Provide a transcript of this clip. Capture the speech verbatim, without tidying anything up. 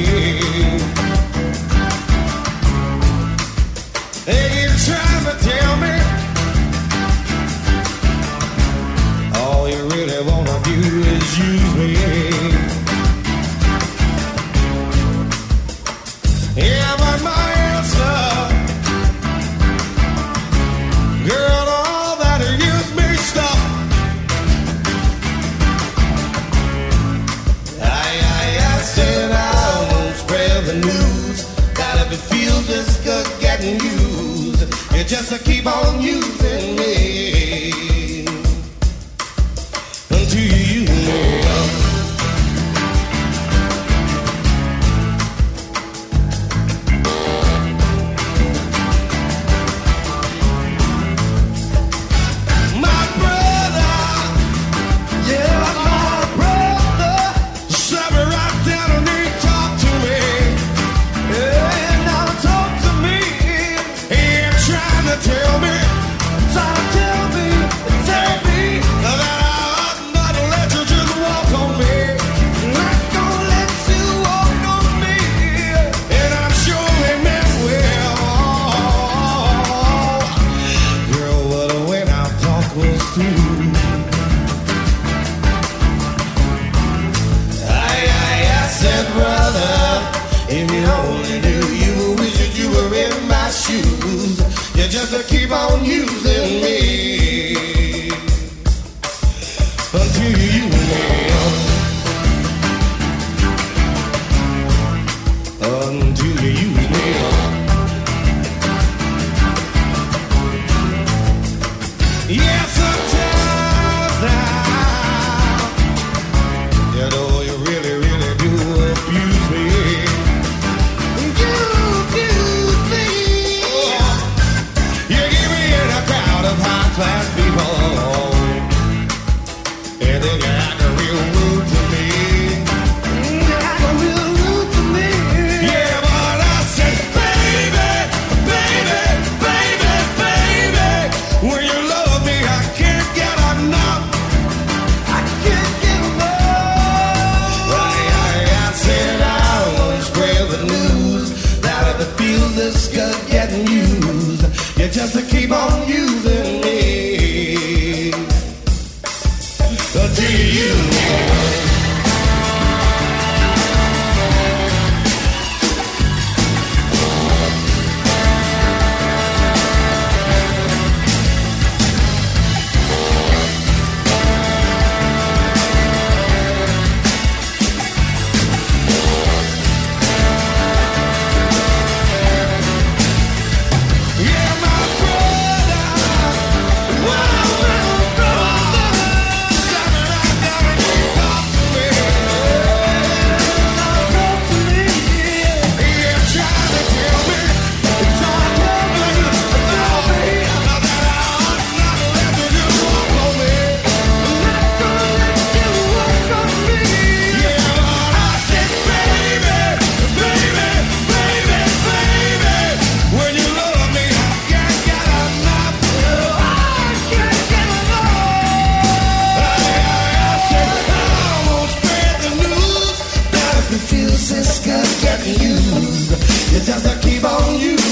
They keep trying to tell me all you really wanna do is use me. Yeah, but my answer, girl, all that use me stuff, I, I, I said I won't spread the news that if it feels this good getting used, you just to keep on using me until you use me up. My brother, yeah, my brother, sat me right down and he talked to me. Yeah, now talk to me. He ain't trying to tell me, trying to tell me, tell me that I ought not to let you just walk on me. Not gonna let you walk on me. And I'm sure he meant well. Girl, but when our talk was through, I, I, I said, brother, if you only knew, you would wish that you were in my shoes. You just to keep on using me until you use me up. Until you use me up. Yeah, sometimes now, you know you really, really do abuse me. You abuse me. You get me in a crowd of high-class people, and then you act real rude to me. You act real rude to me. Yeah, but I said, baby, baby, baby, baby, when you love me, I can't get enough. I can't get enough. I, I, I said I won't spread the news that if it feels this good getting used, you just to keep on using me until you use me. Yeah, my brother, wow, my brother, sat me right down and he talked to me. Now talk to me. He ain't trying to tell me, he's trying to tell me, tell me that I ought not to let you just walk on me. Not gonna let you walk on me. Yeah, but I said, baby, baby, baby, baby, when you love me, I can't get enough. I can't get enough. I, I, I said I won't spread the news that if it feels this good getting used, you just to keep on using.